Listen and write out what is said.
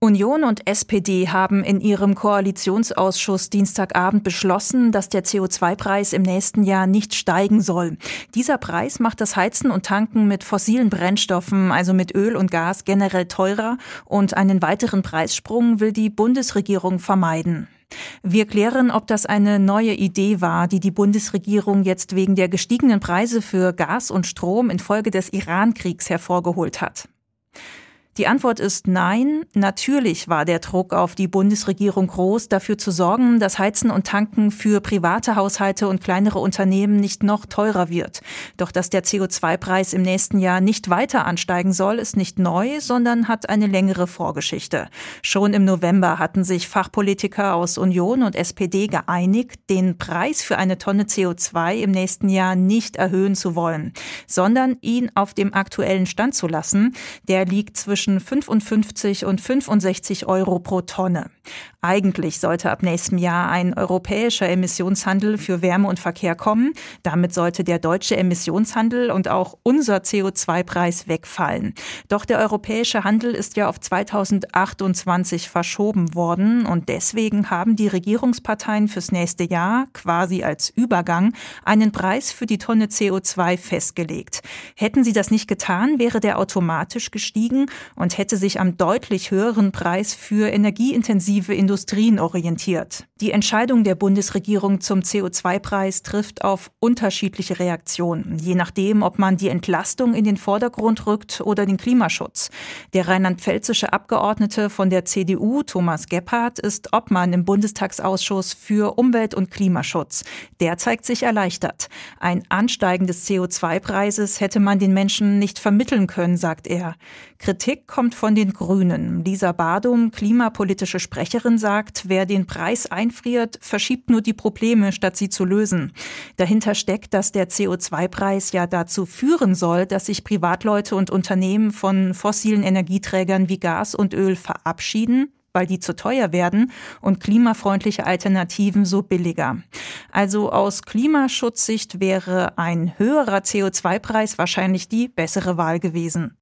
Union und SPD haben in ihrem Koalitionsausschuss Dienstagabend beschlossen, dass der CO2-Preis im nächsten Jahr nicht steigen soll. Dieser Preis macht das Heizen und Tanken mit fossilen Brennstoffen, also mit Öl und Gas, generell teurer, und einen weiteren Preissprung will die Bundesregierung vermeiden. Wir klären, ob das eine neue Idee war, die die Bundesregierung jetzt wegen der gestiegenen Preise für Gas und Strom infolge des Iran-Kriegs hervorgeholt hat. Die Antwort ist nein. Natürlich war der Druck auf die Bundesregierung groß, dafür zu sorgen, dass Heizen und Tanken für private Haushalte und kleinere Unternehmen nicht noch teurer wird. Doch dass der CO2-Preis im nächsten Jahr nicht weiter ansteigen soll, ist nicht neu, sondern hat eine längere Vorgeschichte. Schon im November hatten sich Fachpolitiker aus Union und SPD geeinigt, den Preis für eine Tonne CO2 im nächsten Jahr nicht erhöhen zu wollen, sondern ihn auf dem aktuellen Stand zu lassen. Der liegt zwischen 55 und 65 Euro pro Tonne. Eigentlich sollte ab nächstem Jahr ein europäischer Emissionshandel für Wärme und Verkehr kommen. Damit sollte der deutsche Emissionshandel und auch unser CO2-Preis wegfallen. Doch der europäische Handel ist ja auf 2028 verschoben worden und deswegen haben die Regierungsparteien fürs nächste Jahr, quasi als Übergang, einen Preis für die Tonne CO2 festgelegt. Hätten sie das nicht getan, wäre der automatisch gestiegen und hätte sich am deutlich höheren Preis für energieintensive Industrien orientiert. Die Entscheidung der Bundesregierung zum CO2-Preis trifft auf unterschiedliche Reaktionen, je nachdem, ob man die Entlastung in den Vordergrund rückt oder den Klimaschutz. Der rheinland-pfälzische Abgeordnete von der CDU, Thomas Gebhardt, ist Obmann im Bundestagsausschuss für Umwelt- und Klimaschutz. Der zeigt sich erleichtert. Ein Ansteigen des CO2-Preises hätte man den Menschen nicht vermitteln können, sagt er. Kritik kommt von den Grünen. Lisa Badum, klimapolitische Sprecherin, sagt, wer den Preis einfriert, verschiebt nur die Probleme, statt sie zu lösen. Dahinter steckt, dass der CO2-Preis ja dazu führen soll, dass sich Privatleute und Unternehmen von fossilen Energieträgern wie Gas und Öl verabschieden, weil die zu teuer werden und klimafreundliche Alternativen so billiger. Also aus Klimaschutzsicht wäre ein höherer CO2-Preis wahrscheinlich die bessere Wahl gewesen.